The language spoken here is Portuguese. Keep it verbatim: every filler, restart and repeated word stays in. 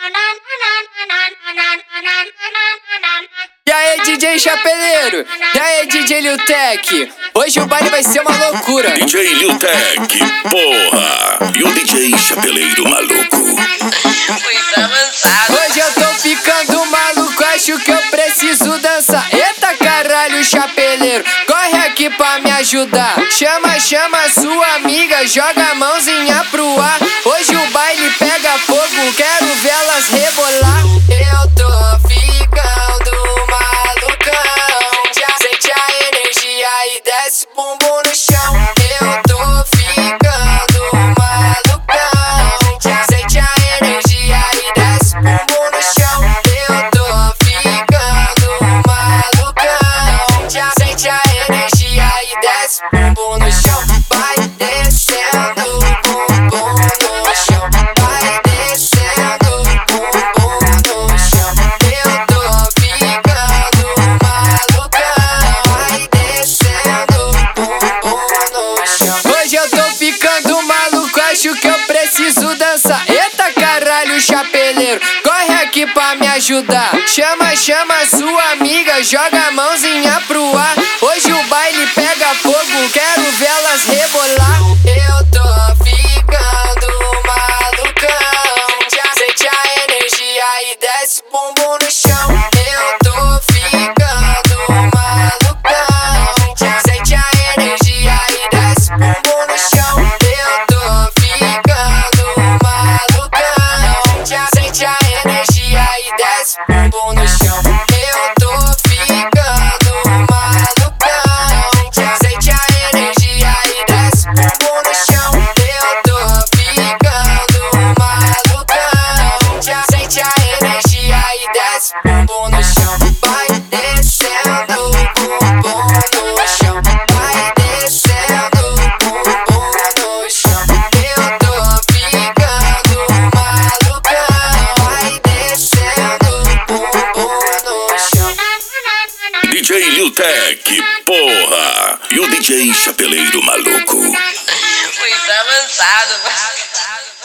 E aí, D J Chapeleiro? E aí, D J Lil Tech? Hoje o baile vai ser uma loucura. D J Lil Tech, porra! E o D J Chapeleiro maluco. Muito avançado. Hoje eu tô ficando maluco, acho que eu preciso dançar. Eita caralho, Chapeleiro, corre aqui pra me ajudar. Chama, chama sua amiga, joga a mãozinha pro ar. Hoje o baile pega fogo, quero vê-las rebolar. Eu tô ficando malucão, sente a energia e desce bumbum no chão. Eu tô ficando malucão, sente a energia e desce bumbum no chão. Eu tô ficando malucão, sente a energia e desce bumbum no chão. Vai descendo bumbum no chão, vai descendo bumbum no chão. Eu tô ficando malucão, vai descendo bumbum no chão. Hoje eu tô ficando maluco, acho que eu preciso dançar. Eita caralho, Chapeleiro, corre aqui pra me ajudar. Chama, chama sua amiga, joga a mãozinha pro ar. Hoje o baile pega fogo, quero vê-las rebolar. Eu tô ficando malucão, sente a energia e desce bumbum no chão. Eu tô ficando malucão, sente a energia e desce bumbum no chão. Eu tô ficando malucão, sente a energia e desce bumbum no chão. Eu tô ficando malucão, sente a energia e desce bumbum no chão. Eu tô ficando malucão, sente a energia e desce bumbum no chão. Vai descendo bumbum no chão, vai descendo bumbum no chão. Eu tô ficando malucão, vai descendo bumbum no chão. D J Lil Tech, porra! E o D J Chapeleiro maluco. Muito avançado.